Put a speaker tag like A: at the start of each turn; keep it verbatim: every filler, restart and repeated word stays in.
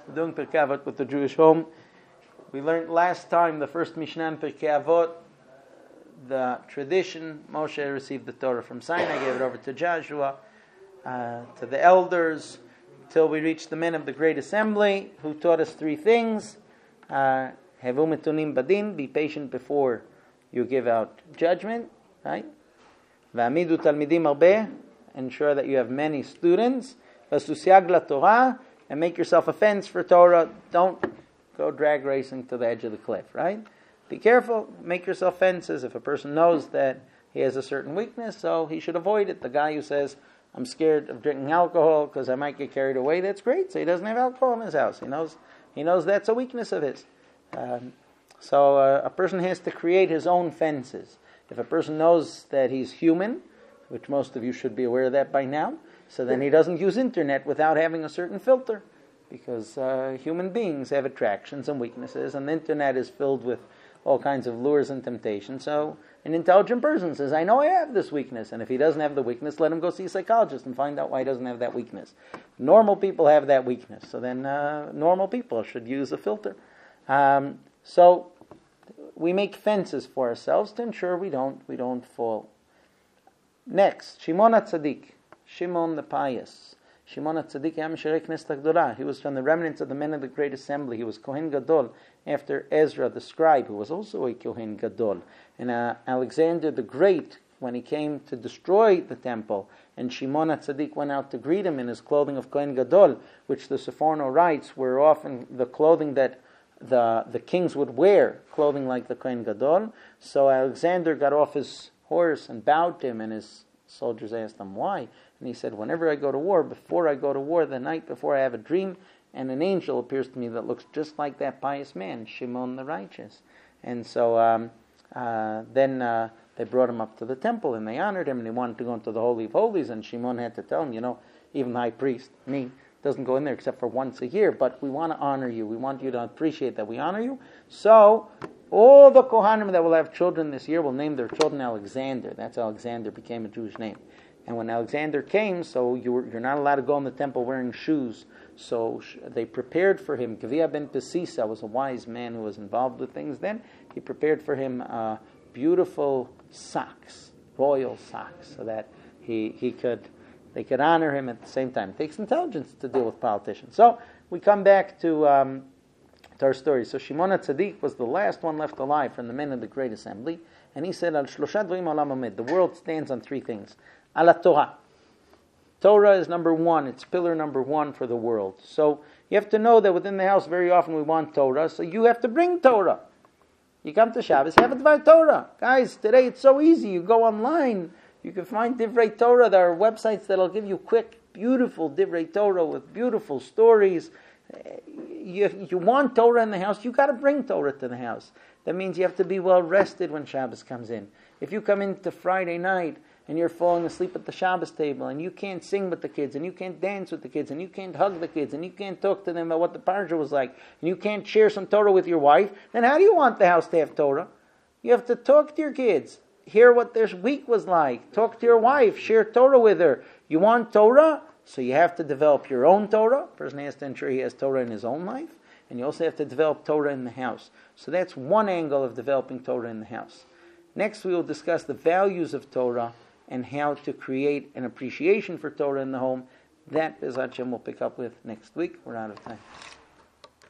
A: We're doing Pirkei Avot with the Jewish home. We learned last time the first Mishnah in Pirkei Avot, the tradition. Moshe received the Torah from Sinai, gave it over to Joshua, uh, to the elders, till we reached the men of the Great Assembly, who taught us three things. Uh, Hevu metunim badin, be patient before you give out judgment, right? V'amidu talmidim arbeh, ensure that you have many students. V'susiag laTorah, and make yourself a fence for Torah. Don't go drag racing to the edge of the cliff, right? Be careful, make yourself fences. If a person knows that he has a certain weakness, so he should avoid it. The guy who says, I'm scared of drinking alcohol because I might get carried away, that's great. So he doesn't have alcohol in his house. He knows he knows that's a weakness of his. Um, so uh, a person has to create his own fences. If a person knows that he's human, which most of you should be aware of that by now, so then he doesn't use internet without having a certain filter, because uh, human beings have attractions and weaknesses, and the internet is filled with all kinds of lures and temptations. So an intelligent person says, I know I have this weakness, and if he doesn't have the weakness, let him go see a psychologist and find out why he doesn't have that weakness. Normal people have that weakness, so then uh, normal people should use a filter. Um, so we make fences for ourselves to ensure we don't we don't fall. Next, Shimon HaTzadik, Shimon the pious. Shimon HaTzadik, Yam Sherei Knesset HaGdolah. He was from the remnants of the men of the Great Assembly. He was Kohen Gadol after Ezra the scribe, who was also a Kohen Gadol. And uh, Alexander the Great, when he came to destroy the temple, and Shimon HaTzadik went out to greet him in his clothing of Kohen Gadol, which the Seforno writes were often the clothing that the the kings would wear, clothing like the Kohen Gadol. So Alexander got off his horse and bowed to him, and his soldiers asked him why. And he said, whenever I go to war, before I go to war, the night before, I have a dream, and an angel appears to me that looks just like that pious man, Shimon the righteous. And so um, uh, then uh, they brought him up to the temple, and they honored him, and he wanted to go into the Holy of Holies, and Shimon had to tell him, you know, even the high priest, me, doesn't go in there except for once a year, but we want to honor you. We want you to appreciate that we honor you. So all the Kohanim that will have children this year will name their children Alexander. That's how Alexander became a Jewish name. And when Alexander came, so you were, you're not allowed to go in the temple wearing shoes. So sh- they prepared for him. Gvia ben Pesisa was a wise man who was involved with things then. He prepared for him uh, beautiful socks, royal socks, so that he, he could... They could honor him at the same time. It takes intelligence to deal with politicians. So we come back to, um, to our story. So Shimon HaTzadik was the last one left alive from the men of the Great Assembly. And he said, Al shlosha dvarim olam omed. The world stands on three things. Ala Torah. Torah is number one. It's pillar number one for the world. So you have to know that within the house very often we want Torah. So you have to bring Torah. You come to Shabbos, have a Dvar Torah. Guys, today it's so easy. You go online. You can find Divrei Torah. There are websites that'll give you quick, beautiful Divrei Torah with beautiful stories. You, you want Torah in the house, you got to bring Torah to the house. That means you have to be well rested when Shabbos comes in. If you come into Friday night and you're falling asleep at the Shabbos table and you can't sing with the kids and you can't dance with the kids and you can't hug the kids and you can't talk to them about what the parsha was like and you can't share some Torah with your wife, then how do you want the house to have Torah? You have to talk to your kids. Hear what their week was like. Talk to your wife. Share Torah with her. You want Torah? So you have to develop your own Torah. A person has to ensure he has Torah in his own life. And you also have to develop Torah in the house. So that's one angle of developing Torah in the house. Next we will discuss the values of Torah and how to create an appreciation for Torah in the home. That, Bezat Hashem, we'll pick up with next week. We're out of time.